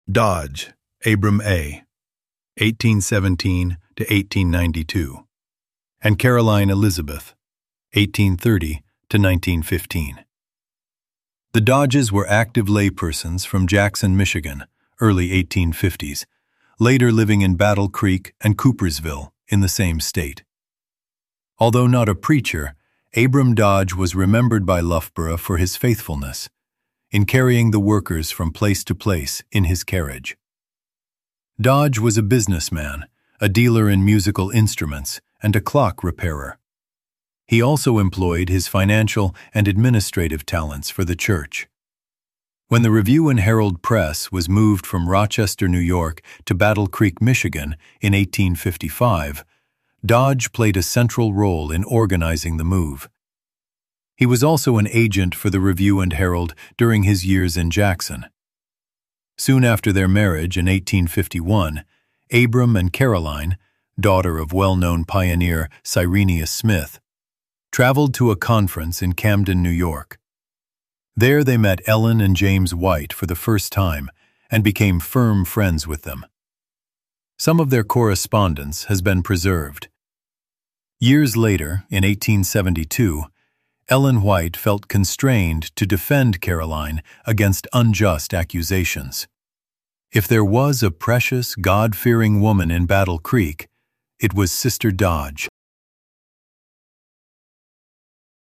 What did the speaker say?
Dodge, Abram A., 1817 to 1892, and Caroline Elizabeth, 1830 to 1915. The Dodges were active laypersons from Jackson, Michigan, early 1850s, later living in Battle Creek and Coopersville in the same state. Although not a preacher, Abram Dodge was remembered by Loughborough for his faithfulness in carrying the workers from place to place in his carriage. Dodge was a businessman, a dealer in musical instruments, and a clock repairer. He also employed his financial and administrative talents for the church. When the Review and Herald Press was moved from Rochester, New York to Battle Creek, Michigan in 1855, Dodge played a central role in organizing the move. He was also an agent for the Review and Herald during his years in Jackson. Soon after their marriage in 1851, Abram and Caroline, daughter of well-known pioneer Cyrenius Smith, traveled to a conference in Camden, New York. There they met Ellen and James White for the first time and became firm friends with them. Some of their correspondence has been preserved. Years later, in 1872, Ellen White felt constrained to defend Caroline against unjust accusations. If there was a precious, God-fearing woman in Battle Creek, it was Sister Dodge.